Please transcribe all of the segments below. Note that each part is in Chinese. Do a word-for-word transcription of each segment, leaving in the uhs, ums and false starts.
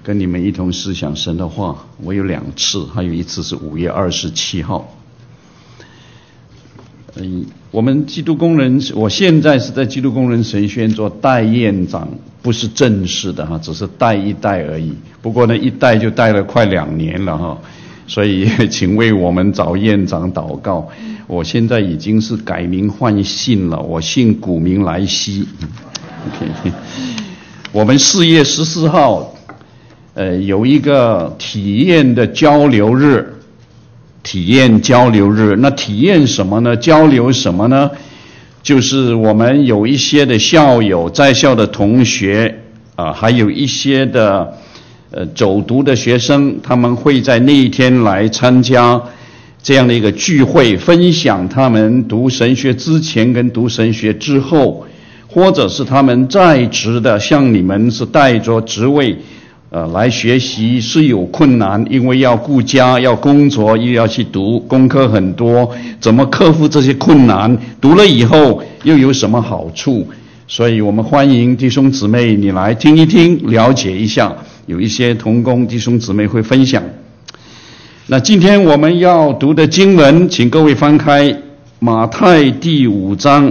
跟你们一同思想神的话。我有两次，还有一次是五月二十七号。嗯，我们基督工人，我现在是在基督工人神学院做代院长，不是正式的哈，只是带一带而已。不过呢，一带就带了快两年了哈，所以请为我们找院长祷告。我现在已经是改名换姓了，我姓古名来稀。OK， 我们四月十四号，呃，有一个体验的交流日。体验交流日，那体验什么呢？交流什么呢？就是我们有一些的校友、在校的同学啊、呃，还有一些的呃走读的学生，他们会在那一天来参加这样的一个聚会，分享他们读神学之前跟读神学之后，或者是他们在职的，像你们是带着职位。呃，来学习是有困难，因为要顾家、要工作，又要去读，功课很多，怎么克服这些困难？读了以后又有什么好处？所以我们欢迎弟兄姊妹你来听一听，了解一下。有一些同工弟兄姊妹会分享。那今天我们要读的经文，请各位翻开马太第五章。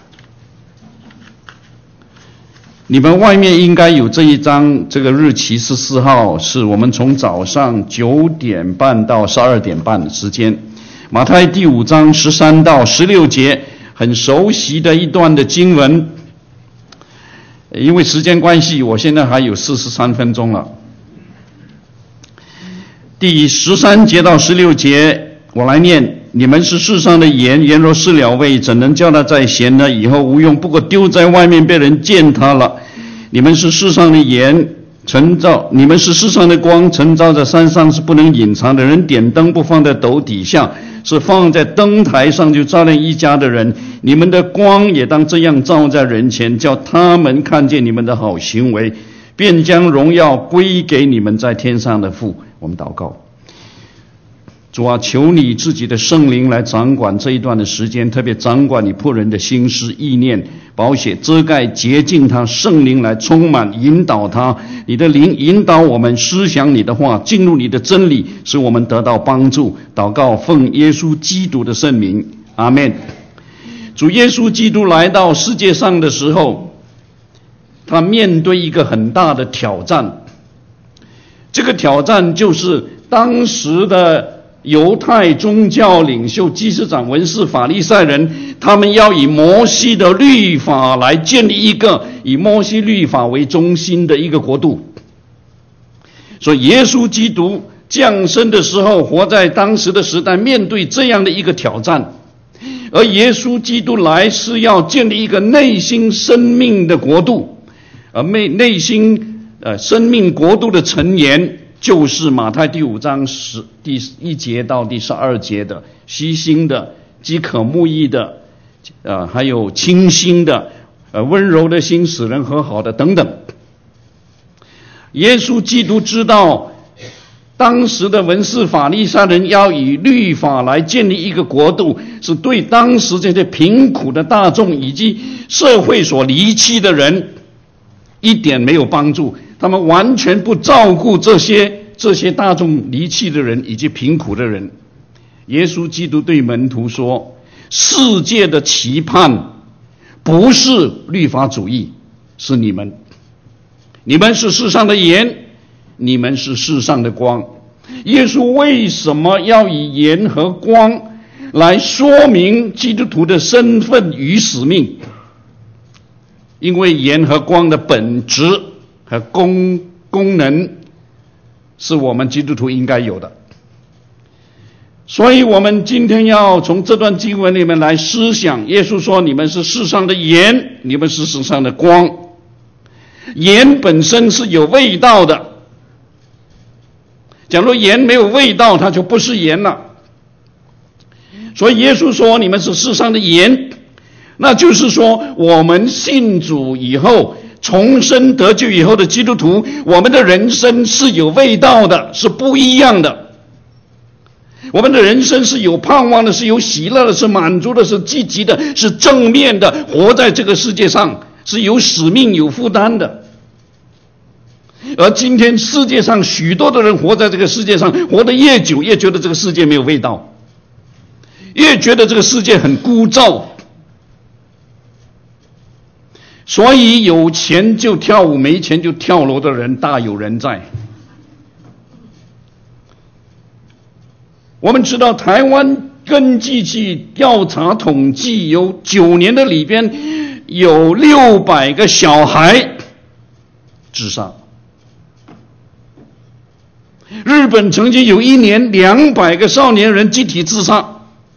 你们外面应该有这一章，这个日期十四号，是我们从早上九点半到十二点半的时间。马太第五章十三到十六节，很熟悉的一段的经文。因为时间关系，我现在还有四十三分钟了。第十三节到十六节，我来念。你们是世上的盐，盐若失了味，怎能叫它再咸呢？以后无用，不过丢在外面，被人践踏了。你们是世上的盐，晨照；你们是世上的光，晨照在山上是不能隐藏的。人点灯不放在斗底下，是放在灯台上，就照亮一家的人。你们的光也当这样照在人前，叫他们看见你们的好行为，便将荣耀归给你们在天上的父。我们祷告。主啊，求你自己的圣灵来掌管这一段的时间，特别掌管你仆人的心思意念，宝血遮盖洁净他，圣灵来充满引导他，你的灵引导我们思想你的话，进入你的真理，使我们得到帮助。祷告奉耶稣基督的圣名，阿们。主耶稣基督来到世界上的时候，他面对一个很大的挑战，这个挑战就是当时的犹太宗教领袖、祭司长、文士、法利赛人，他们要以摩西的律法来建立一个以摩西律法为中心的一个国度。所以耶稣基督降生的时候，活在当时的时代，面对这样的一个挑战。而耶稣基督来是要建立一个内心生命的国度，而内内心呃生命国度的成言，就是马太第五章十第一节到第十二节的虚心的、饥渴慕义的，呃，还有清心的、呃，温柔的心使人和好的等等。耶稣基督知道，当时的文士法利赛人要以律法来建立一个国度，是对当时这些贫苦的大众以及社会所离弃的人一点没有帮助。他们完全不照顾这些这些大众离弃的人以及贫苦的人。耶稣基督对门徒说，世界的期盼不是律法主义，是你们。你们是世上的盐，你们是世上的光。耶稣为什么要以盐和光来说明基督徒的身份与使命？因为盐和光的本质和功功能是我们基督徒应该有的。所以我们今天要从这段经文里面来思想，耶稣说，你们是世上的盐，你们是世上的光。盐本身是有味道的，假如盐没有味道，它就不是盐了。所以耶稣说，你们是世上的盐，那就是说，我们信主以后，重生得救以后的基督徒，我们的人生是有味道的，是不一样的。我们的人生是有盼望的，是有喜乐的，是满足的，是积极的，是正面的，活在这个世界上是有使命有负担的。 而今天世界上许多的人活在这个世界上，活得越久越觉得这个世界没有味道，越觉得这个世界很枯燥。所以有钱就跳舞，没钱就跳楼的人大有人在。我们知道台湾根据去调查统计，有九年的里边有六百个小孩自杀。日本曾经有一年两百个少年人集体自杀。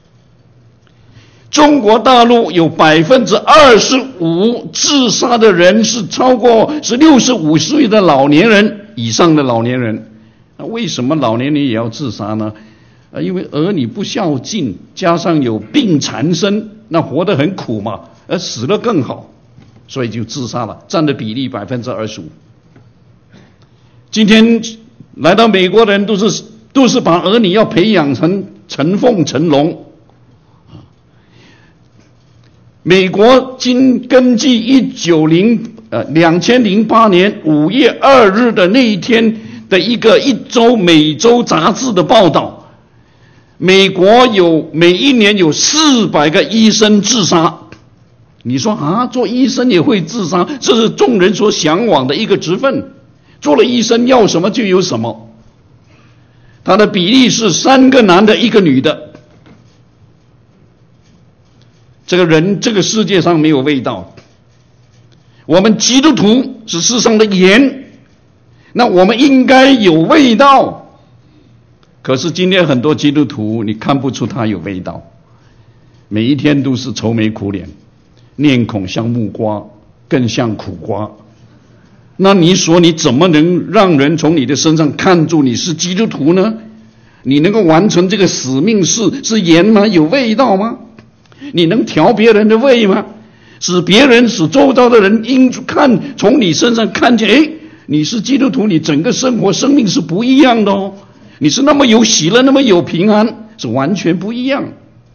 中国大陆有百分之二十五自杀的人是超过是六十五岁的老年人以上的老年人。那为什么老年人也要自杀呢？呃，因为儿女不孝敬，加上有病缠身，那活得很苦嘛，而死了更好，所以就自杀了，占的比例百分之二十五。今天来到美国的人都是都是把儿女要培养成成凤成龙。美国经根据一九零呃两千零八年五月二日的那一天的一个一周美洲杂志的报道，美国有每一年有四百个医生自杀。你说啊，做医生也会自杀，这是众人所向往的一个职分。做了医生要什么就有什么。他的比例是三个男的一个女的。这个人，这个世界上没有味道。我们基督徒是世上的盐，那我们应该有味道。可是今天很多基督徒，你看不出他有味道，每一天都是愁眉苦脸，面孔像木瓜，更像苦瓜。那你说你怎么能让人从你的身上看出你是基督徒呢？你能够完成这个使命是是盐吗？有味道吗？你能调别人的胃吗？使别人使周遭的人因看从你身上看见，诶，你是基督徒，你整个生活生命是不一样的哦。你是那么有喜乐，那么有平安，是完全不一样。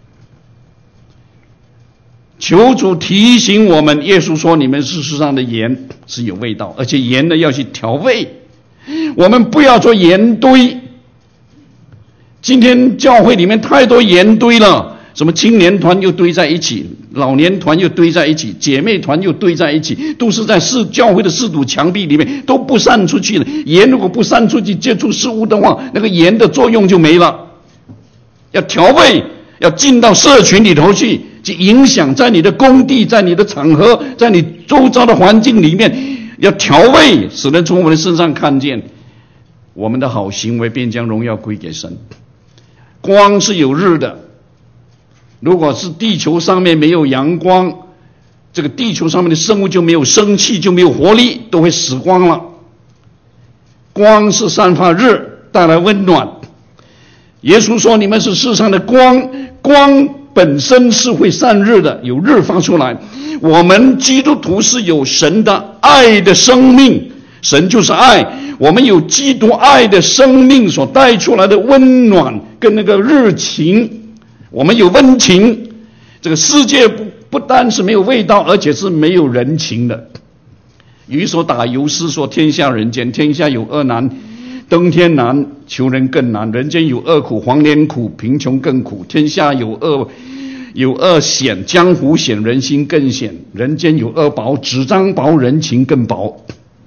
求主提醒我们，耶稣说你们是世上的盐，是有味道，而且盐呢要去调味。我们不要做盐堆。今天教会里面太多盐堆了。什么青年团又堆在一起，老年团又堆在一起，姐妹团又堆在一起，都是在四教会的四堵墙壁里面，都不散出去了。盐如果不散出去接触事物的话，那个盐的作用就没了。要调味，要进到社群里头去，去影响在你的工地，在你的场合，在你周遭的环境里面，要调味，使人从我们的身上看见我们的好行为，便将荣耀归给神。光是有日的。如果是地球上面没有阳光，这个地球上面的生物就没有生气，就没有活力，都会死光了。光是散发日，带来温暖。耶稣说你们是世上的光，光本身是会散日的，有日发出来。我们基督徒是有神的爱的生命，神就是爱，我们有基督爱的生命所带出来的温暖跟那个热情。我们有温情，这个世界不不单是没有味道，而且是没有人情的。有一首打油诗说：天下人间，天下有恶难，登天难，求人更难。人间有恶苦，黄连苦，贫穷更苦。天下有恶有恶险，江湖险，人心更险。人间有恶薄，纸张薄，人情更薄。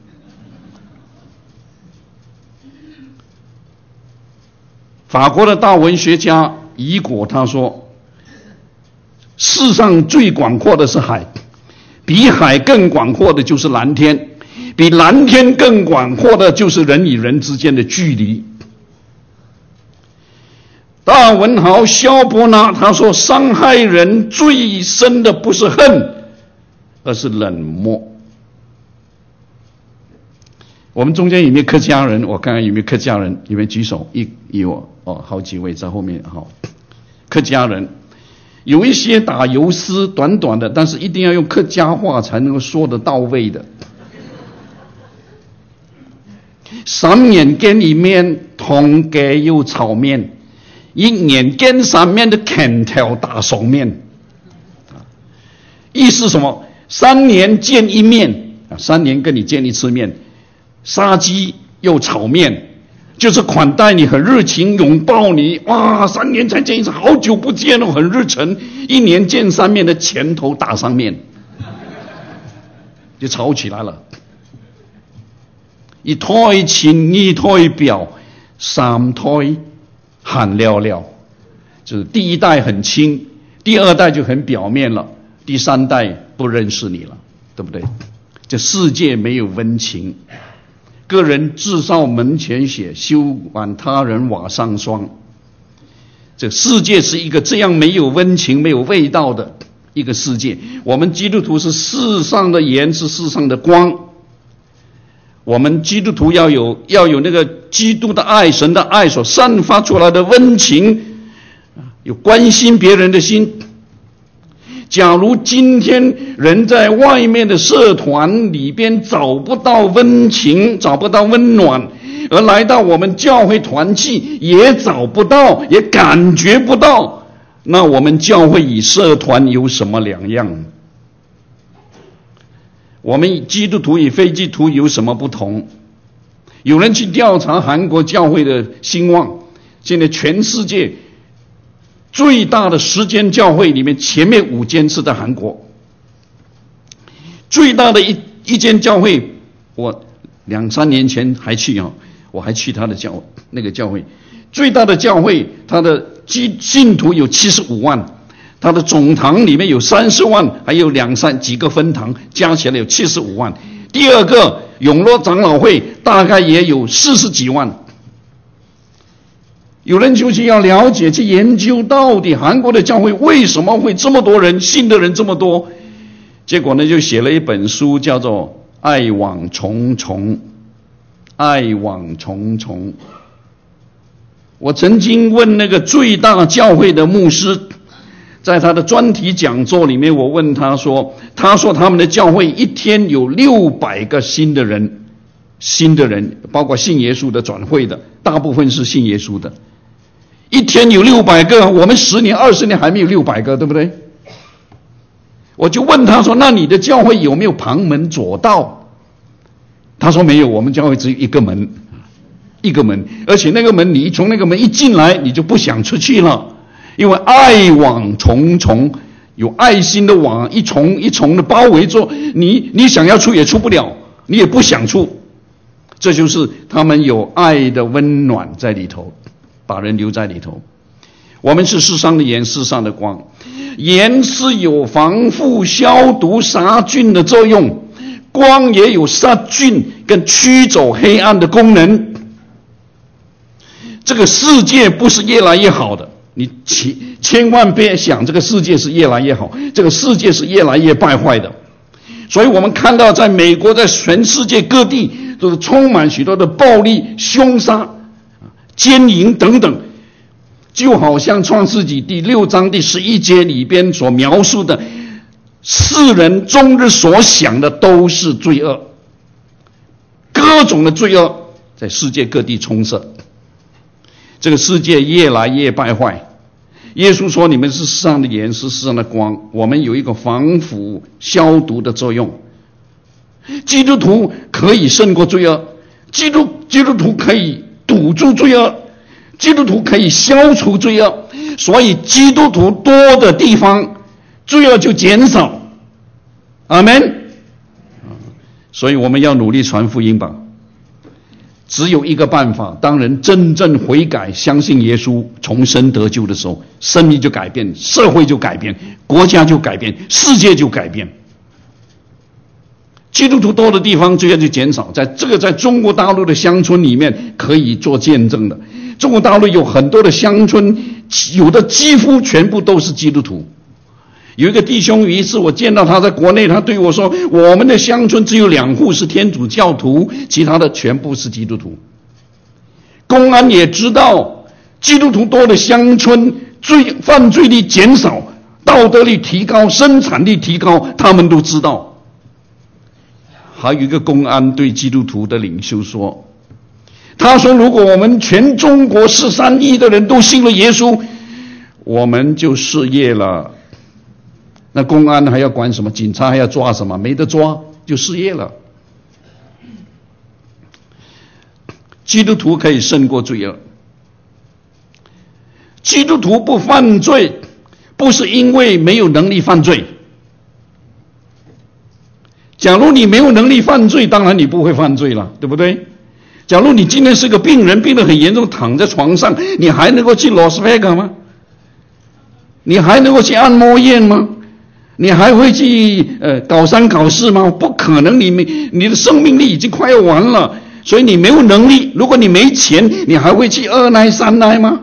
法国的大文学家雨果他说，世上最广阔的是海，比海更广阔的就是蓝天，比蓝天更广阔的就是人与人之间的距离。大文豪萧伯纳他说，伤害人最深的不是恨，而是冷漠。我们中间有没有客家人？我看看有没有客家人，有没有举手？一有哦，好几位在后面。好，客家人有一些打油诗短短的，但是一定要用客家话才能够说得到位的。三年间里面同给有炒面，一年间三面的啃条大手面。意思什么？三年见一面，三年跟你见一次面。 杀鸡又炒面，就是款待你，很热情，拥抱你。哇，三年才见一次，好久不见了，很热忱。一年见三面的前头打上面，就吵起来了。一胎亲，二胎表，三胎喊了了，就是第一代很亲，第二代就很表面了，第三代不认识你了，对不对？这世界没有温情，个人自扫门前雪，休管他人瓦上霜。这世界是一个这样没有温情、没有味道的一个世界。我们基督徒是世上的盐，是世上的光。我们基督徒要有要有那个基督的爱，神的爱所散发出来的温情，有关心别人的心。假如今天人在外面的社团里边找不到温情，找不到温暖，而来到我们教会团契也找不到，也感觉不到，那我们教会与社团有什么两样？我们基督徒与非基督徒有什么不同？有人去调查韩国教会的兴旺，现在全世界最大的十间教会里面，前面五间是在韩国。最大的一一间教会，我两三年前还去啊，我还去他的教那个教会。最大的教会，他的基信徒有七十五万，他的总堂里面有三十万，还有两三几个分堂，加起来有七十五万。第二个永乐长老会大概也有四十几万。有人就是要了解，去研究到底韩国的教会为什么会这么多人，信的人这么多。结果呢，就写了一本书，叫做《爱网重重》。爱网重重。我曾经问那个最大教会的牧师，在他的专题讲座里面，我问他说，他说他们的教会一天有六百个新的人，新的人，包括信耶稣的、转会的，大部分是信耶稣的。一天有六百个，我们十年、二十年还没有六百个，对不对？我就问他说：“那你的教会有没有旁门左道？”他说：“没有，我们教会只有一个门，一个门，而且那个门你从那个门一进来，你就不想出去了，因为爱网重重，有爱心的网一重一重的包围住你，你想要出也出不了，你也不想出。这就是他们有爱的温暖在里头。”把人留在里头。我们是世上的盐，世上的光。盐是有防腐、消毒、杀菌的作用，光也有杀菌跟驱走黑暗的功能。这个世界不是越来越好的，你千万别想这个世界是越来越好，这个世界是越来越败坏的。所以我们看到在美国，在全世界各地都是充满许多的暴力、凶杀、奸淫等等，就好像创世纪第六章第十一节里边所描述的，世人终日所想的都是罪恶，各种的罪恶在世界各地充塞，这个世界越来越败坏。耶稣说：“你们是世上的盐，是世上的光。”我们有一个防腐消毒的作用。基督徒可以胜过罪恶，基督基督徒可以堵住罪恶，基督徒可以消除罪恶，所以基督徒多的地方，罪恶就减少。阿们。所以我们要努力传福音吧。只有一个办法，当人真正悔改、相信耶稣、重生得救的时候，生命就改变，社会就改变，国家就改变，世界就改变。基督徒多的地方，罪恶就减少。在这个在中国大陆的乡村里面可以做见证的。中国大陆有很多的乡村，有的几乎全部都是基督徒。有一个弟兄，有一次我见到他在国内，他对我说：“我们的乡村只有两户是天主教徒，其他的全部是基督徒。”公安也知道，基督徒多的乡村，罪犯罪率减少，道德率提高，生产力提高，他们都知道。还有一个公安对基督徒的领袖说：“他说，如果我们全中国十三亿的人都信了耶稣，我们就失业了。那公安还要管什么？警察还要抓什么？没得抓，就失业了。” 基督徒可以胜过罪恶。基督徒不犯罪，不是因为没有能力犯罪。假如你没有能力犯罪，当然你不会犯罪了，对不对？假如你今天是个病人，病得很严重，躺在床上，你还能够去拉斯维加吗？你还能够去按摩院吗？你还会去呃搞三搞四吗？不可能，你没你的生命力已经快要完了，所以你没有能力。如果你没钱，你还会去二奶三奶吗？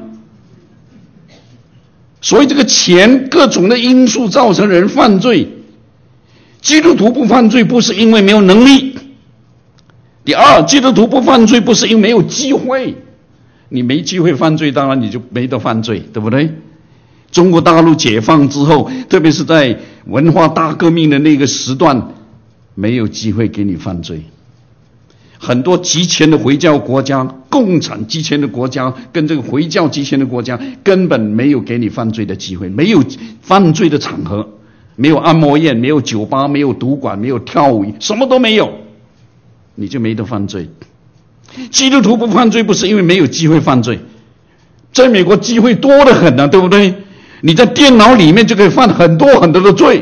所以这个钱各种的因素造成人犯罪。基督徒不犯罪不是因为没有能力。第二，基督徒不犯罪不是因为没有机会。你没机会犯罪，当然你就没得犯罪，对不对？中国大陆解放之后，特别是在文化大革命的那个时段，没有机会给你犯罪。很多集权的回教国家，共产集权的国家跟这个回教集权的国家根本没有给你犯罪的机会，没有犯罪的场合，没有按摩院，没有酒吧，没有赌馆，没有跳舞，什么都没有，你就没得犯罪。基督徒不犯罪不是因为没有机会犯罪，在美国机会多得很啊，对不对？你在电脑里面就可以犯很多很多的罪。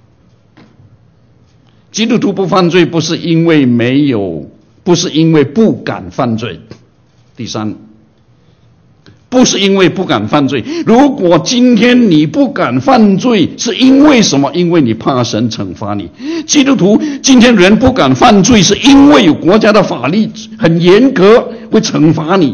基督徒不犯罪不是因为没有，不是因为不敢犯罪。第三，不是因为不敢犯罪。如果今天你不敢犯罪，是因为什么？因为你怕神惩罚你。基督徒今天人不敢犯罪，是因为有国家的法律很严格，会惩罚你。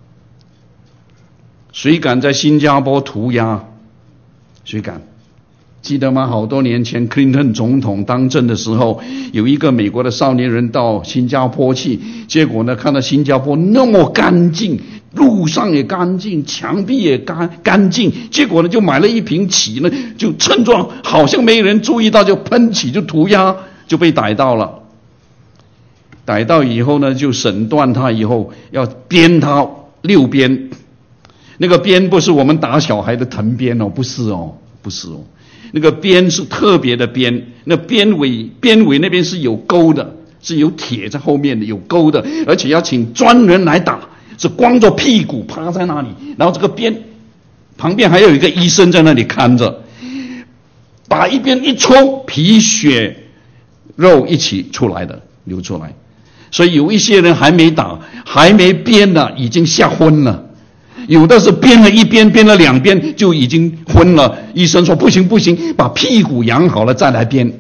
谁敢在新加坡涂鸦？谁敢？记得吗？好多年前克林顿总统当政的时候，有一个美国的少年人到新加坡去，结果呢，看到新加坡那么干净，路上也干净，墙壁也干干净，结果呢，就买了一瓶起呢，就趁着好像没人注意到，就喷起，就涂鸦，就被逮到了。逮到以后呢，就审断他，以后要鞭他六鞭。那个鞭不是我们打小孩的藤鞭哦，不是哦，不是哦。那个鞭是特别的鞭，那鞭尾鞭尾那边是有钩的，是有铁在后面的，有钩的，而且要请专人来打，是光着屁股趴在那里，然后这个鞭旁边还有一个医生在那里看着，把一鞭一抽，皮血肉一起出来的，流出来。所以有一些人还没打，还没鞭呢，已经吓昏了。有的是鞭了一鞭，鞭了两鞭就已经昏了。医生说不行不行，把屁股养好了再来鞭。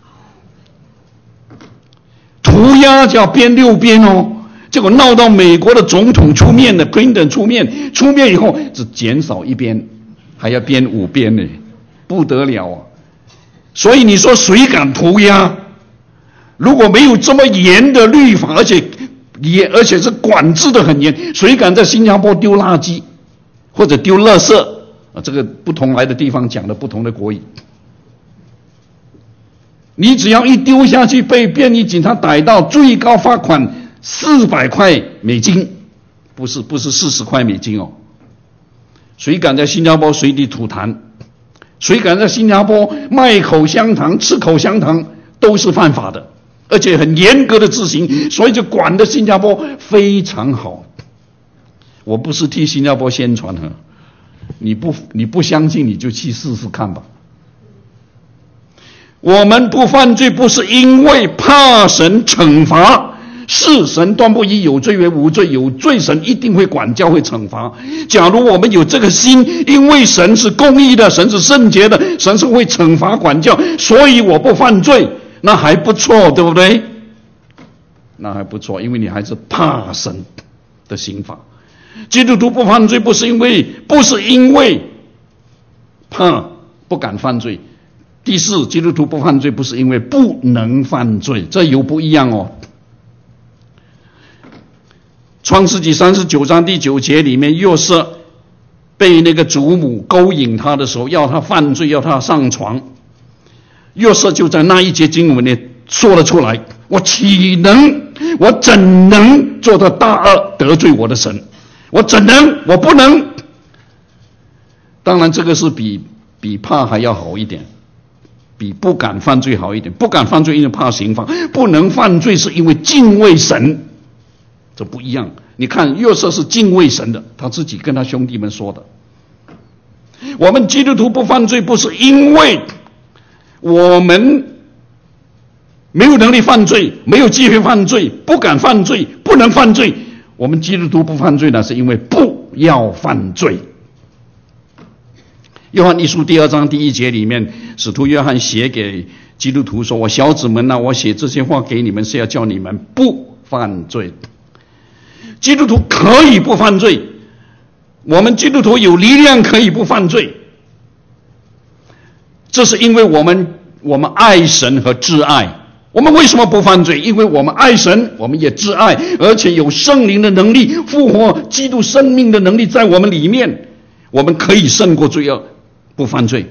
涂鸦就要鞭六鞭哦，结果闹到美国的总统出面的 Clinton 出面，出面以后只减少一鞭，还要鞭五鞭呢，不得了啊！所以你说谁敢涂鸦？如果没有这么严的律法，而且也而且是管制的很严，谁敢在新加坡丢垃圾或者丢垃圾啊？这个不同来的地方讲的不同的国语。你只要一丢下去被便衣警察逮到，最高罚款四百块美金，不是不是四十块美金哦。谁敢在新加坡随地吐痰？谁敢在新加坡卖口香糖、吃口香糖，都是犯法的。而且很严格的执行，所以就管的新加坡非常好。我不是替新加坡宣传哈，你不你不相信你就去试试看吧。我们不犯罪不是因为怕神惩罚，是神断不以有罪为无罪，有罪神一定会管教会惩罚。假如我们有这个心，因为神是公义的，神是圣洁的，神是会惩罚管教，所以我不犯罪。那还不错，对不对？那还不错，因为你还是怕神的刑罚。基督徒不犯罪不是因为不是因为怕不敢犯罪。第四，基督徒不犯罪不是因为不能犯罪，这有不一样哦。创世纪三十九章第九节里面，约瑟被那个祖母勾引他的时候，要他犯罪，要他上床。约瑟就在那一节经文里说了出来，我岂能，我怎能做到大恶得罪我的神？我怎能，我不能。当然这个是比比怕还要好一点，比不敢犯罪好一点。不敢犯罪因为怕刑罚，不能犯罪是因为敬畏神，这不一样。 你看约瑟是敬畏神的，他自己跟他兄弟们说的。我们基督徒不犯罪，不是因为我们没有能力犯罪，没有机会犯罪，不敢犯罪，不能犯罪。我们基督徒不犯罪呢，是因为不要犯罪。约翰一书第二章第一节里面，使徒约翰写给基督徒说：“我小子们啊，我写这些话给你们，是要叫你们不犯罪。”基督徒可以不犯罪，我们基督徒有力量可以不犯罪，这是因为我们我们爱神和挚爱。我们为什么不犯罪？因为我们爱神，我们也挚爱，而且有圣灵的能力，复活基督生命的能力在我们里面，我们可以胜过罪恶，不犯罪。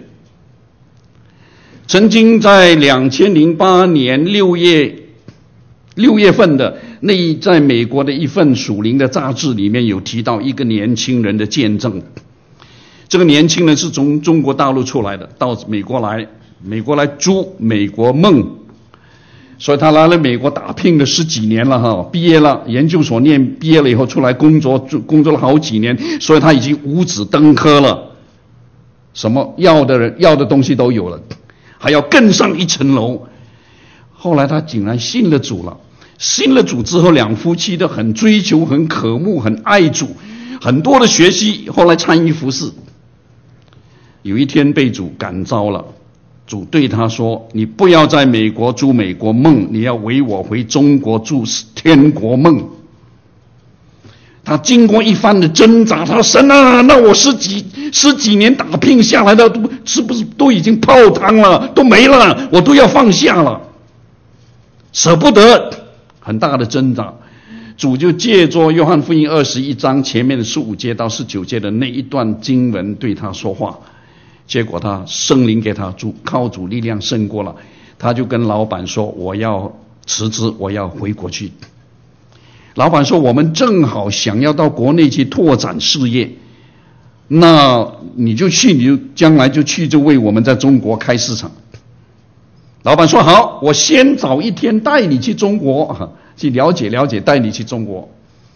曾经在两千零八年六月六月份的那一在美国的一份属灵的杂志里面有提到一个年轻人的见证。这个年轻人是从中国大陆出来的，到美国来，美国来租美国梦，所以他来了美国打拼了十几年了哈，毕业了，研究所念毕业了以后出来工作，工作了好几年，所以他已经五子登科了，什么要的人要的东西都有了，还要更上一层楼。后来他竟然信了主了，信了主之后，两夫妻都很追求、很渴慕、很爱主，很多的学习，后来参与服事。有一天被主感召了，主对他说：“你不要在美国住美国梦，你要为我回中国住天国梦。”他经过一番的挣扎，他说：“神啊，那我十几十几年打拼下来的，是不是都已经泡汤了，都没了？我都要放下了，舍不得。”很大的挣扎，主就借着约翰福音二十一章前面的十五节到十九节的那一段经文对他说话。结果他圣灵给他主靠主力量胜过了，他就跟老板说：“我要辞职，我要回国去。”老板说：“我们正好想要到国内去拓展事业，那你就去，你就将来就去，就为我们在中国开市场。”老板说：“好，我先找一天带你去中国，去了解了解，带你去中国。”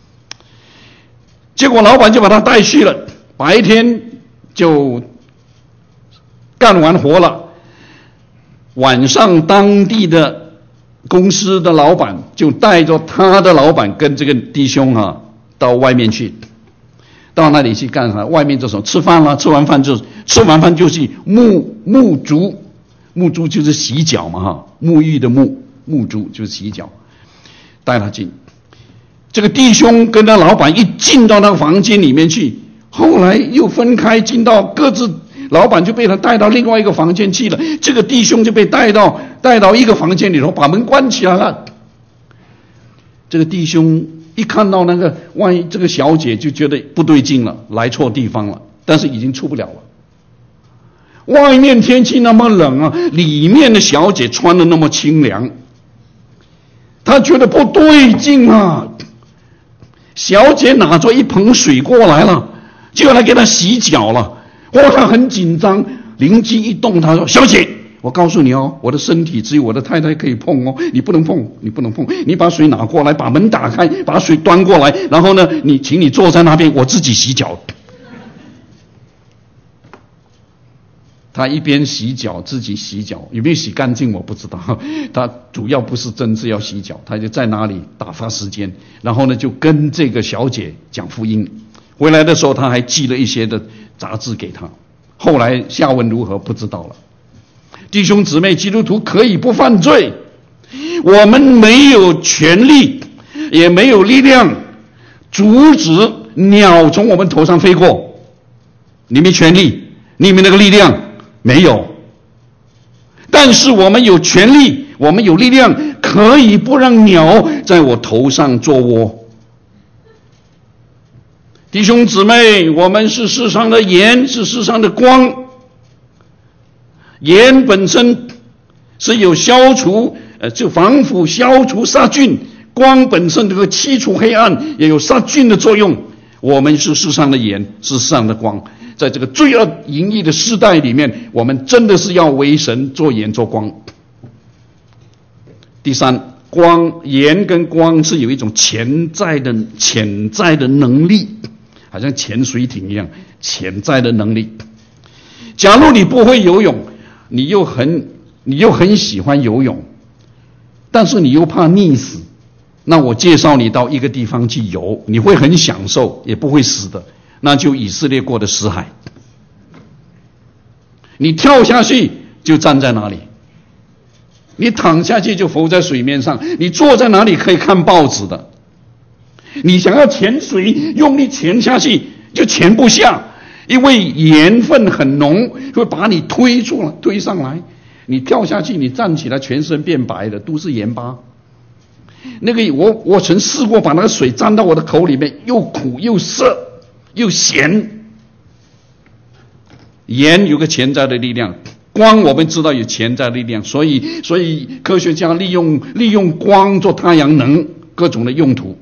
结果老板就把他带去了，白天就干完活了，晚上当地的公司的老板就带着他的老板跟这个弟兄啊到外面去，到那里去干啥？外面这种吃饭了，吃完饭就吃完饭就去沐沐足。沐足就是洗脚嘛哈，沐浴的沐，沐足就是洗脚，带他进。这个弟兄跟他老板一进到那个房间里面去，后来又分开进到各自，老板就被他带到另外一个房间去了，这个弟兄就被带到带到一个房间里头，把门关起来了。这个弟兄一看到那个万一这个小姐就觉得不对劲了，来错地方了，但是已经出不了了。外面天气那么冷啊，里面的小姐穿得那么清凉，他觉得不对劲啊。小姐拿着一盆水过来了，就要来给他洗脚了。哇，他很紧张，灵机一动，他说：“小姐，我告诉你哦，我的身体只有我的太太可以碰哦，你不能碰，你不能碰。你把水拿过来，把门打开，把水端过来，然后呢，你请你坐在那边，我自己洗脚。”他一边洗脚，自己洗脚，有没有洗干净我不知道。他主要不是真是要洗脚，他就在哪里打发时间，然后呢就跟这个小姐讲福音。回来的时候他还寄了一些的杂志给他，后来下文如何不知道了。弟兄姊妹，基督徒可以不犯罪，我们没有权利也没有力量阻止鸟从我们头上飞过。你没权利，你没那个力量，没有。但是我们有权利，我们有力量，可以不让鸟在我头上做窝。弟兄姊妹，我们是世上的盐，是世上的光。盐本身是有消除呃，就防腐消除杀菌，光本身这个驱除黑暗，也有杀菌的作用。我们是世上的盐，是世上的光。在这个罪恶淫逸的时代里面，我们真的是要为神做盐做光。第三， 光盐跟光是有一种潜在的潜在的能力，好像潜水艇一样，潜在的能力。假如你不会游泳，你又很你又很喜欢游泳，但是你又怕溺死，那我介绍你到一个地方去游，你会很享受，也不会死的，那就以色列过的死海。你跳下去就站在哪里，你躺下去就浮在水面上，你坐在哪里可以看报纸的。你想要潜水，用力潜下去就潜不下，因为盐分很浓，会把你推出来推上来。你跳下去，你站起来全身变白的，都是盐巴。那个我我曾试过把那个水沾到我的口里面，又苦又涩又咸。盐有个潜在的力量，光我们知道有潜在的力量，所以所以科学家利用利用光做太阳能各种的用途。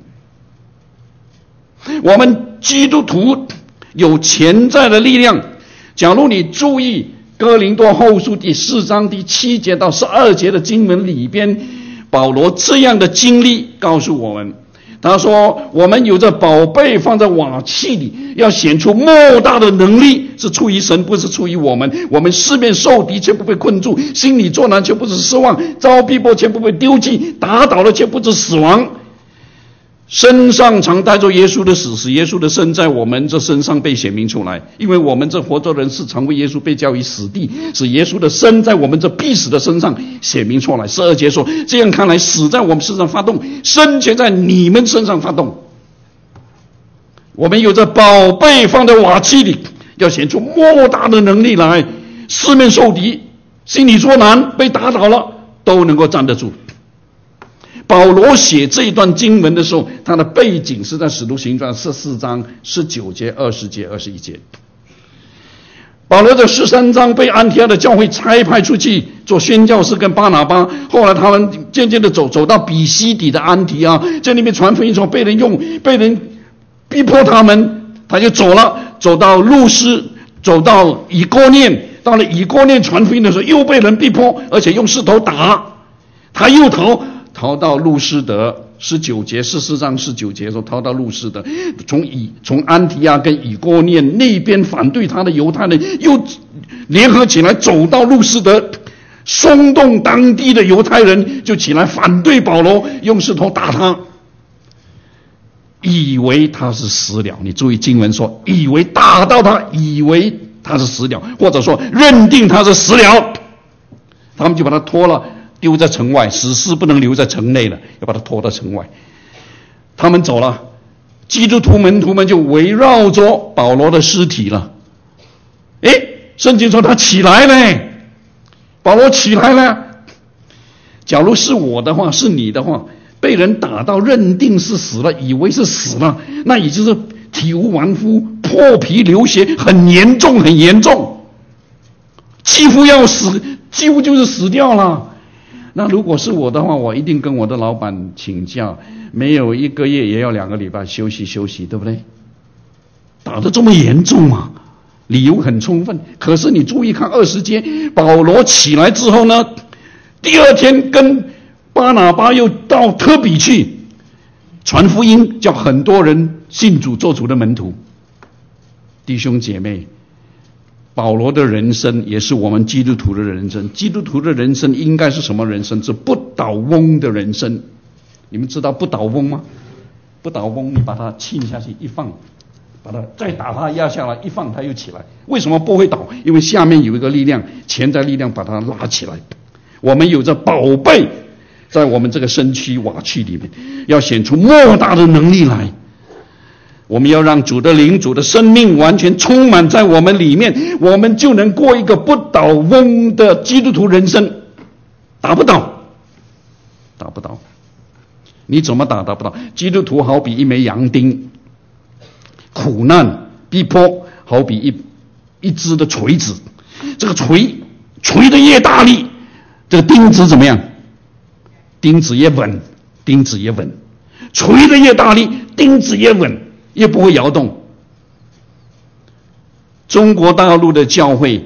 我们基督徒有潜在的力量。假如你注意哥林多后书第四章第七节到十二节的经文里边，保罗这样的经历告诉我们，他说我们有着宝贝放在瓦器里，要显出莫大的能力，是出于神，不是出于我们。我们四面受敌却不被困住，心里作难却不是失望，遭逼迫却不被丢弃，打倒了却不致死亡。身上常带着耶稣的死，使耶稣的生在我们这身上被显明出来。因为我们这活着人是常为耶稣被交于死地，使耶稣的生在我们这必死的身上显明出来。十二节说，这样看来，死在我们身上发动，生却在你们身上发动。我们有着宝贝放在瓦器里，要显出莫大的能力来，四面受敌，心里作难，被打倒了，都能够站得住。保罗写这一段经文的时候，他的背景是在使徒行传十四章十九节、二十节、二十一节。保罗在十三章被安提阿的教会差派出去做宣教士，跟巴拿巴，后来他们渐渐的走走到比西底的安提阿，在那边传福音的时候被人用被人逼迫他们，他就走了，走到路斯，走到以哥念，到了以哥念传福音的时候又被人逼迫，而且用石头打，他又逃逃到路斯德，十九节十四章十九节说逃到路斯德，从以从安提阿跟以哥念那边反对他的犹太人又联合起来走到路斯德，松动当地的犹太人就起来反对保罗，用石头打他，以为他是死了。你注意经文说，以为打到他，以为他是死了，或者说认定他是死了，他们就把他拖了，丢在城外，死尸不能留在城内了，要把他拖到城外。他们走了，基督徒门徒们就围绕着保罗的尸体了。诶，圣经说他起来了，保罗起来了。假如是我的话，是你的话，被人打到认定是死了，以为是死了，那已经是体无完肤，破皮流血，很严重很严重，几乎要死，几乎就是死掉了。那如果是我的话，我一定跟我的老板请假，没有一个月也要两个礼拜休息休息，对不对？打得这么严重啊，理由很充分。可是你注意看二十节，保罗起来之后呢，第二天跟巴拿巴又到特比去传福音，叫很多人信主做主的门徒。弟兄姐妹，保罗的人生也是我们基督徒的人生。基督徒的人生应该是什么人生？是不倒翁的人生。你们知道不倒翁吗？不倒翁，你把它浸下去一放，把它再打它压下来一放，它又起来。为什么不会倒？因为下面有一个力量，潜在力量把它拉起来。我们有着宝贝在我们这个身躯瓦器里面，要显出莫大的能力来。我们要让主的灵、主的生命完全充满在我们里面，我们就能过一个不倒翁的基督徒人生。打不倒，打不倒，你怎么打打不倒？基督徒好比一枚洋钉，苦难逼迫好比一一支的锤子，这个锤锤的越大力，这个钉子怎么样？钉子越稳，钉子越稳，锤的越大力，钉子越稳，也不会摇动。中国大陆的教会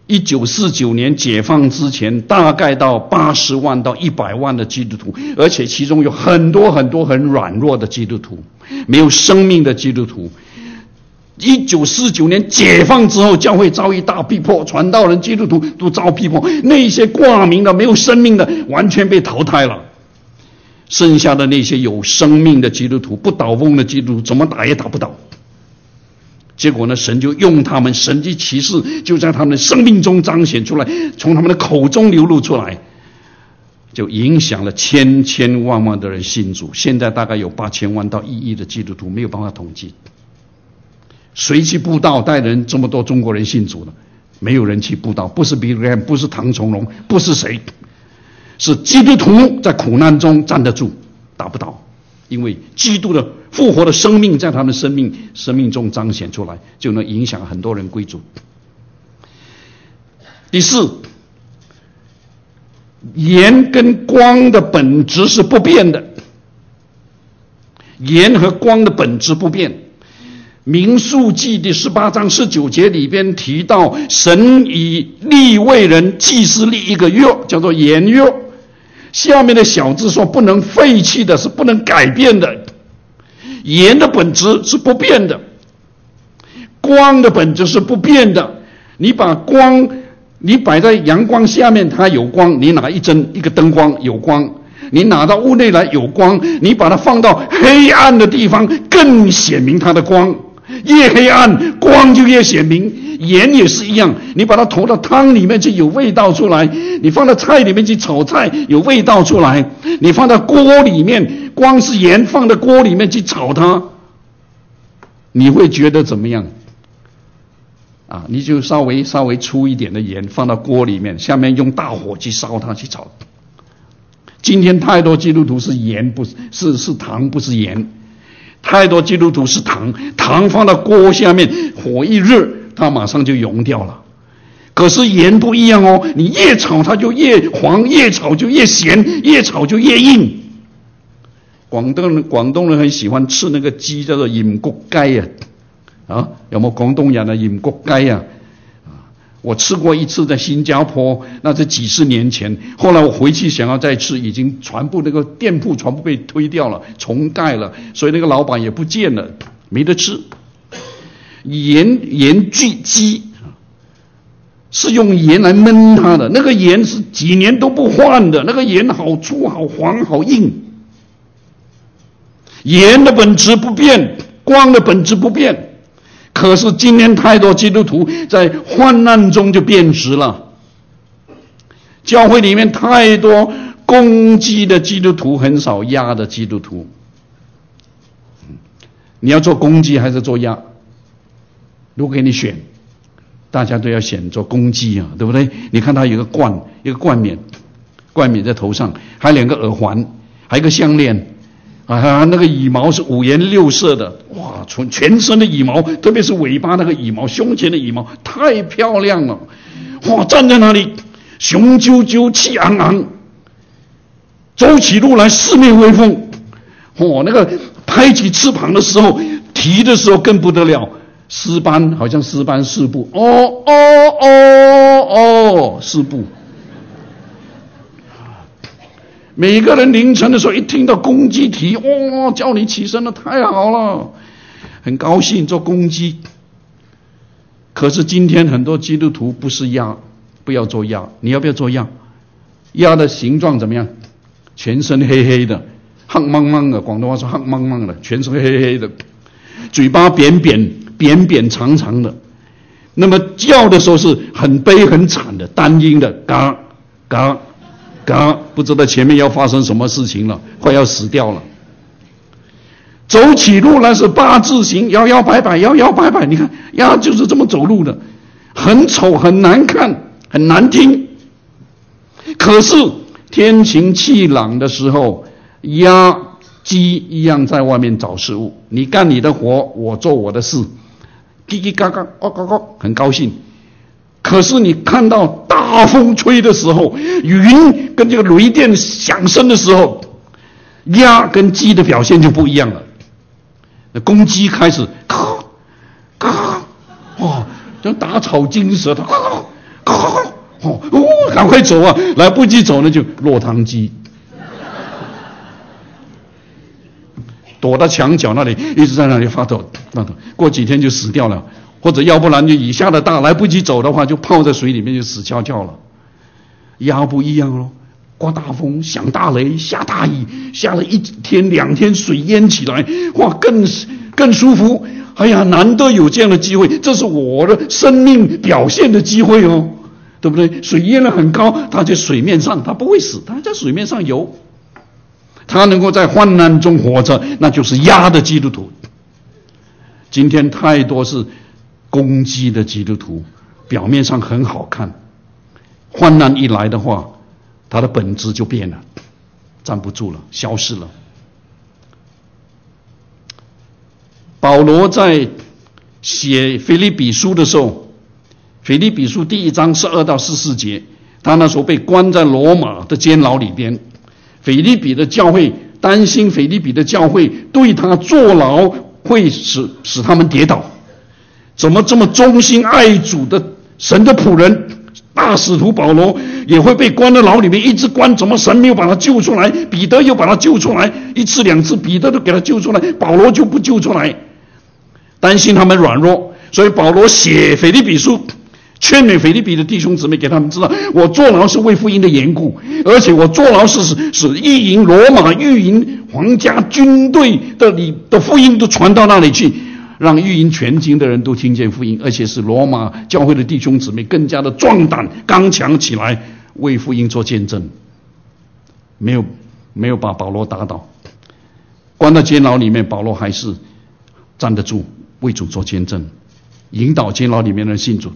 一九四九年解放之前，大概到八十万到一百万的基督徒，而且其中有很多很多很软弱的基督徒，没有生命的基督徒。一九四九年解放之后，教会遭遇大逼迫，传道人、基督徒都遭逼迫，那些挂名的、没有生命的，完全被淘汰了。剩下的那些有生命的基督徒，不倒翁的基督徒，怎么打也打不倒。结果呢，神就用他们，神迹奇事就在他们的生命中彰显出来，从他们的口中流露出来，就影响了千千万万的人信主。现在大概有八千万到一亿的基督徒，没有办法统计。谁去布道带人这么多中国人信主了？没有人去布道，不是比尔盖茨，不是唐崇荣，不是谁，是基督徒在苦难中站得住，打不倒。因为基督的复活的生命在他们生命生命中彰显出来，就能影响很多人归主。第四，盐跟光的本质是不变的，盐和光的本质不变。民数记第十八章十九节里边提到，神以利未人祭司立一个约，叫做盐约。下面的小字说不能废弃的，是不能改变的。盐的本质是不变的，光的本质是不变的。你把光你摆在阳光下面，它有光，你拿一针一个灯光有光，你拿到屋内来有光，你把它放到黑暗的地方更显明它的光，越黑暗光就越显明。盐也是一样，你把它投到汤里面去有味道出来，你放到菜里面去炒菜有味道出来，你放到锅里面，光是盐放到锅里面去炒它，你会觉得怎么样啊？你就稍微稍微粗一点的盐放到锅里面，下面用大火去烧它去炒。今天太多基督徒是盐，不是是是糖，不是盐。太多基督徒是糖，糖放到锅下面，火一热，它马上就溶掉了。可是盐不一样哦，你越炒它就越黄，越炒就越咸，越炒就越硬。广东人广东人很喜欢吃那个鸡，叫做鹽焗雞啊，啊，有沒有廣東人啊？鹽焗雞啊，我吃过一次在新加坡，那是几十年前。后来我回去想要再吃，已经全部那个店铺全部被推掉了，重盖了，所以那个老板也不见了，没得吃。盐盐焗鸡是用盐来焖它的，那个盐是几年都不换的，那个盐好粗、好黄、好硬。盐的本质不变，光的本质不变。可是今天太多基督徒在患难中就变质了，教会里面太多攻击的基督徒，很少压的基督徒。你要做攻击还是做压？如果给你选，大家都要选做攻击啊，对不对？你看他有个冠，一个冠冕，冠冕在头上，还有两个耳环，还有一个项链。啊，那个羽毛是五颜六色的，哇，全全身的羽毛，特别是尾巴那个羽毛，胸前的羽毛太漂亮了，哇，站在那里雄赳赳气昂昂，走起路来四面威风，哦，那个拍起翅膀的时候，提的时候更不得了，诗班好像诗班四部，哦哦哦哦，四部。每个人凌晨的时候一听到公鸡啼，哇，叫你起身了，太好了，很高兴做公鸡。可是今天很多基督徒不是鸭，不要做鸭，你要不要做鸭？鸭的形状怎么样？全身黑黑的，黑茫茫的，广东话说黑茫茫的，全身黑黑的，嘴巴扁扁扁扁长长的。那么叫的时候是很悲很惨的，单音的，嘎嘎嘎，不知道前面要发生什么事情了，快要死掉了。走起路来是八字形，摇摇摆摆，摇摇摆摆。你看鸭就是这么走路的，很丑，很难看，很难听。可是天晴气朗的时候，鸭鸡一样在外面找食物，你干你的活，我做我的事，叽叽嘎嘎，哦嘎嘎，很高兴。可是你看到大风吹的时候，云跟这个雷电响声的时候，鸭跟鸡的表现就不一样了。那公鸡开始咔咔，哇，像打草惊蛇，它咔咔哦哦，赶快走啊！来不及走呢，就落汤鸡，躲到墙角那里，一直在那里发抖发抖，过几天就死掉了。或者要不然就雨下的大，来不及走的话，就泡在水里面就死翘翘了。鸭不一样哦，刮大风、响大雷、下大雨，下了一天两天，水淹起来，哇，更更舒服。哎呀，难得有这样的机会，这是我的生命表现的机会哦，对不对？水淹得很高，它在水面上，它不会死，它在水面上游。他能够在患难中活着，那就是鸭的基督徒。今天太多是攻击的基督徒，表面上很好看，患难一来的话，他的本质就变了，站不住了，消失了。保罗在写腓立比书的时候，腓立比书第一章十二到十四节，他那时候被关在罗马的监牢里边，腓立比的教会担心腓立比的教会对他坐牢会使使他们跌倒，怎么这么忠心爱主的神的仆人大使徒保罗也会被关在牢里面，一直关，怎么神没有把他救出来？彼得又把他救出来，一次两次彼得都给他救出来，保罗就不救出来，担心他们软弱，所以保罗写腓立比书，劝勉腓立比的弟兄姊妹，给他们知道，我坐牢是为福音的缘故，而且我坐牢是使使意营罗马御营皇家军队的里的福音都传到那里去，让御营全经的人都听见福音，而且使罗马教会的弟兄姊妹更加的壮胆刚强起来，为福音做见证。没有没有把保罗打倒，关到监牢里面，保罗还是站得住，为主做见证，引导监牢里面的人信主。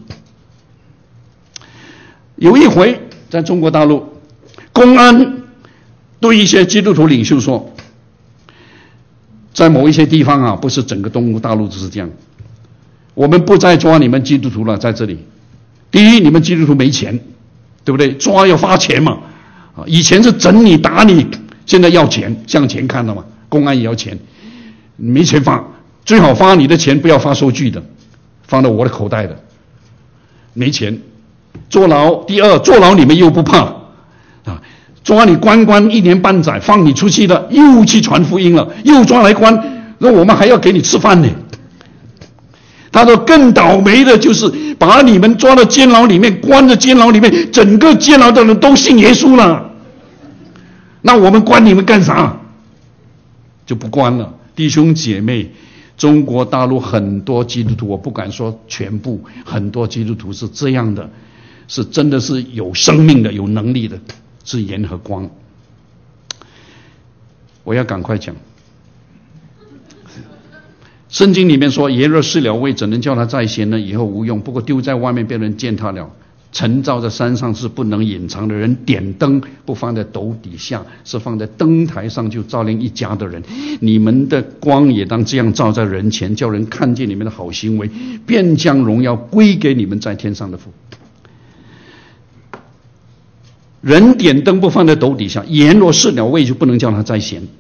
有一回在中国大陆，公安对一些基督徒领袖说，在某一些地方啊，不是整个中国大陆就是这样，我们不再抓你们基督徒了，在这里。第一，你们基督徒没钱，对不对？抓要发钱嘛，啊，以前是整你打你，现在要钱，向前看了嘛，公安也要钱，没钱发，最好发你的钱，不要发收据的，放到我的口袋的，没钱。坐牢，第二，坐牢你们又不怕啊，抓你关关一年半载，放你出去了，又去传福音了，又抓来关，那我们还要给你吃饭呢。他说更倒霉的就是把你们抓到监牢里面，关在监牢里面，整个监牢的人都信耶稣了，那我们关你们干啥？就不关了。弟兄姐妹，中国大陆很多基督徒，我不敢说全部，很多基督徒是这样的，是真的是有生命的，有能力的，是盐和光。我要赶快讲，圣经里面说，盐若失了味，怎能叫它再咸呢？以后无用，不过丢在外面，别人践踏了。陈造在山上是不能隐藏的，人点灯不放在斗底下，是放在灯台上，就照亮一家的人。你们的光也当这样照在人前，叫人看见你们的好行为，便将荣耀归给你们在天上的父。人点灯不放在斗底下，盐若失了味，就不能叫它再咸。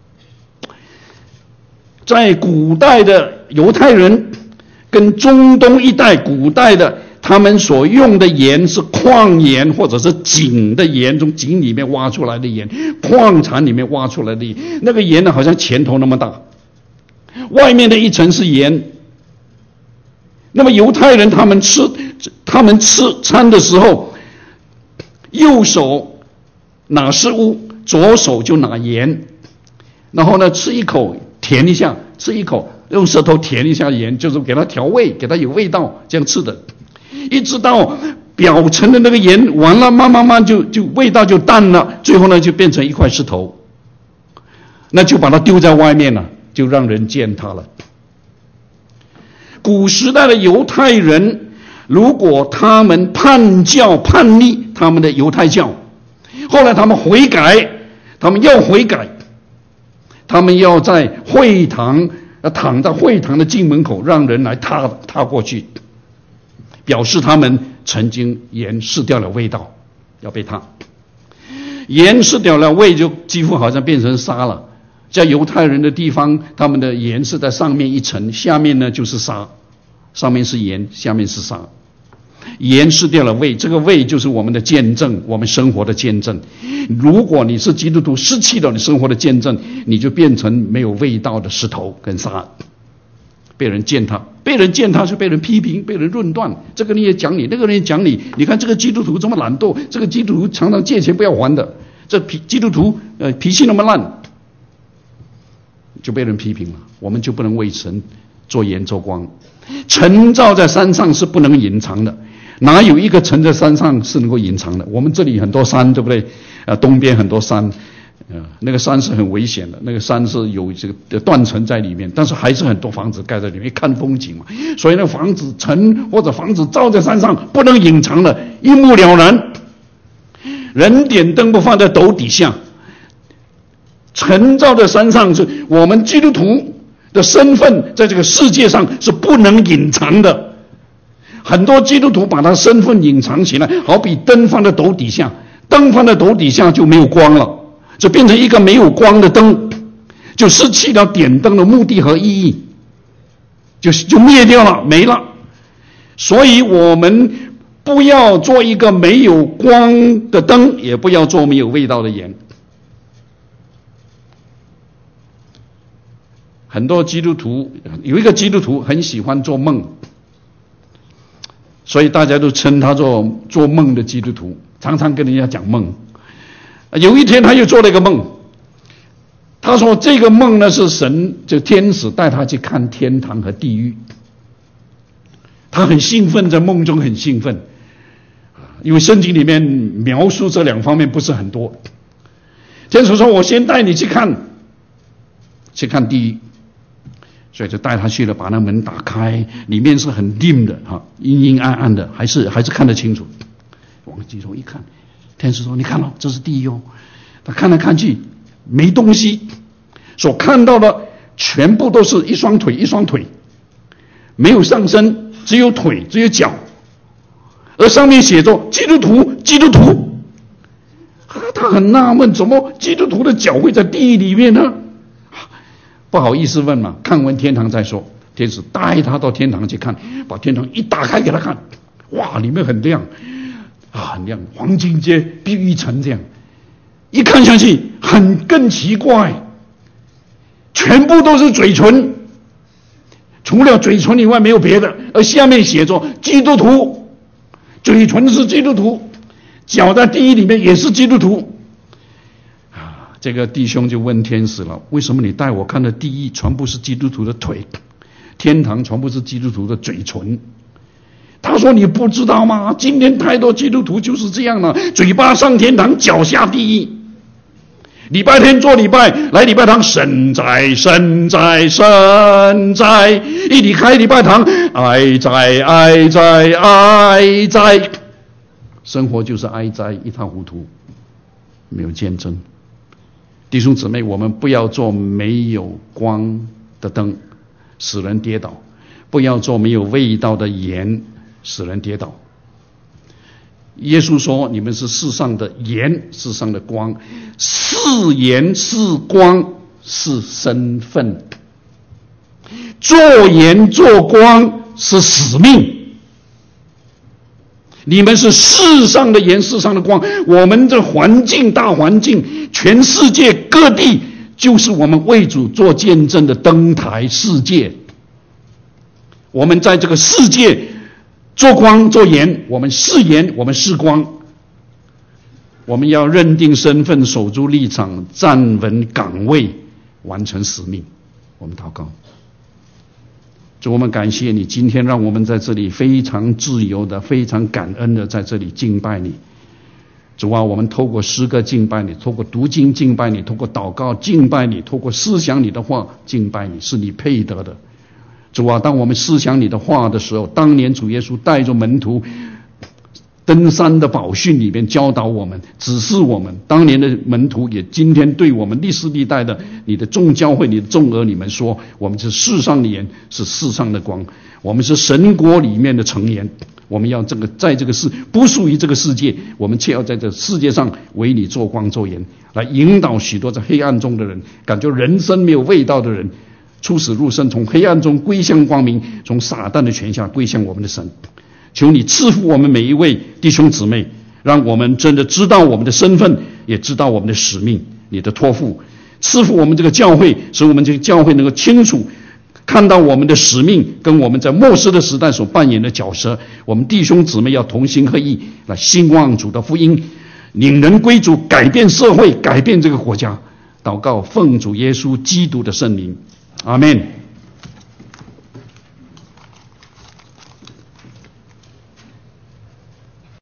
在古代的犹太人跟中东一带古代的，他们所用的盐是矿盐或者是井的盐，从井里面挖出来的盐，矿产里面挖出来的盐，那个盐呢好像拳头那么大，外面的一层是盐。那么犹太人他们吃他们吃餐的时候，右手拿食物，左手就拿盐，然后呢吃一口舔一下，吃一口用舌头舔一下盐，就是给它调味，给它有味道，这样吃的。一直到表层的那个盐完了，慢慢慢就就味道就淡了，最后呢就变成一块石头，那就把它丢在外面了，就让人践踏了。古时代的犹太人，如果他们叛教叛逆他们的犹太教，后来他们悔改，他们要悔改，他们要在会堂躺在会堂的进门口，让人来踏踏过去，表示他们曾经盐失掉了味道，要被踏。盐失掉了味，就几乎好像变成沙了。在犹太人的地方，他们的盐是在上面一层，下面呢就是沙，上面是盐，下面是沙。 盐失掉了味，这个味就是我们的见证，我们生活的见证。如果你是基督徒，失去了你生活的见证，你就变成没有味道的石头跟沙，被人践踏，被人践踏是被人批评，被人论断，这个人也讲你，那个人也讲你。你看这个基督徒这么懒惰，这个基督徒常常借钱不要还的，这基督徒呃脾气那么烂，就被人批评了。我们就不能为神做盐做光。城造在山上是不能隐藏的，哪有一个城在山上是能够隐藏的？我们这里很多山，对不对？呃，东边很多山，呃，那个山是很危险的，那个山是有这个断层在里面，但是还是很多房子盖在里面，看风景嘛。所以那个房子城或者房子造在山上不能隐藏的，一目了然。人点灯不放在斗底下，城造在山上是我们基督徒的身份，在这个世界上是不能隐藏的。很多基督徒把他身份隐藏起来，好比灯放在斗底下，灯放在斗底下就没有光了，就变成一个没有光的灯，就失去了点灯的目的和意义，就就灭掉了，没了。所以我们不要做一个没有光的灯，也不要做没有味道的盐。很多基督徒，有一个基督徒很喜欢做梦，所以大家都称他做做梦的基督徒，常常跟人家讲梦。有一天他又做了一个梦，他说这个梦呢是神就天使带他去看天堂和地狱。他很兴奋，在梦中很兴奋，因为圣经里面描述这两方面不是很多。天使说我先带你去看去看地狱，所以就带他去了，把那门打开，里面是很dim的哈，阴阴暗暗的，还是还是看得清楚。往机中一看，天使说：“你看了，这是地狱哦。”他看来看去没东西，所看到的全部都是一双腿，一双腿，没有上身，只有腿，只有脚，而上面写着“基督徒，基督徒”。他很纳闷，怎么基督徒的脚会在地狱里面呢？不好意思问嘛，看完天堂再说。天使带他到天堂去看，把天堂一打开给他看，哇，里面很亮啊，很亮，黄金街、碧玉城这样。一看下去，很更奇怪，全部都是嘴唇，除了嘴唇以外没有别的，而下面写着基督徒，嘴唇是基督徒，脚在地狱里面也是基督徒。这个弟兄就问天使了：为什么你带我看的地狱全部是基督徒的腿，天堂全部是基督徒的嘴唇？他说：你不知道吗？今天太多基督徒就是这样了，嘴巴上天堂，脚下地狱。礼拜天做礼拜，来礼拜堂神在神在神在，一离开礼拜堂，哀在哀在哀在，生活就是哀哉，一塌糊涂，没有见证。弟兄姊妹，我们不要做没有光的灯，使人跌倒；不要做没有味道的盐，使人跌倒。耶稣说：“你们是世上的盐，世上的光。是盐是光是身份，做盐做光是使命。你们是世上的盐，世上的光。我们这环境大环境，全世界各地就是我们为主做见证的灯台世界。我们在这个世界做光做盐，我们是盐，我们是光。我们要认定身份，守住立场，站稳岗位，完成使命。我们祷告。主，我们感谢你，今天让我们在这里非常自由的、非常感恩的在这里敬拜你。主啊，我们透过诗歌敬拜你，透过读经敬拜你，透过祷告敬拜你，透过思想你的话敬拜你，是你配得的。主啊，当我们思想你的话的时候，当年主耶稣带着门徒登山的宝训里面教导我们，指示我们，当年的门徒也今天对我们历世历代的你的众教会、你的众儿女们说，我们是世上的盐，是世上的光，我们是神国里面的成盐。我们要这个在这个世不属于这个世界，我们却要在这世界上为你做光做盐，来引导许多在黑暗中的人，感觉人生没有味道的人，出死入生，从黑暗中归向光明，从撒旦的权下归向我们的神。 求你赐福我们每一位弟兄姊妹，让我们真的知道我们的身份，也知道我们的使命，你的托付。赐福我们这个教会，使我们这个教会能够清楚看到我们的使命跟我们在末世的时代所扮演的角色。我们弟兄姊妹要同心合意来兴旺主的福音，领人归主，改变社会，改变这个国家。祷告奉主耶稣基督的圣名，阿们。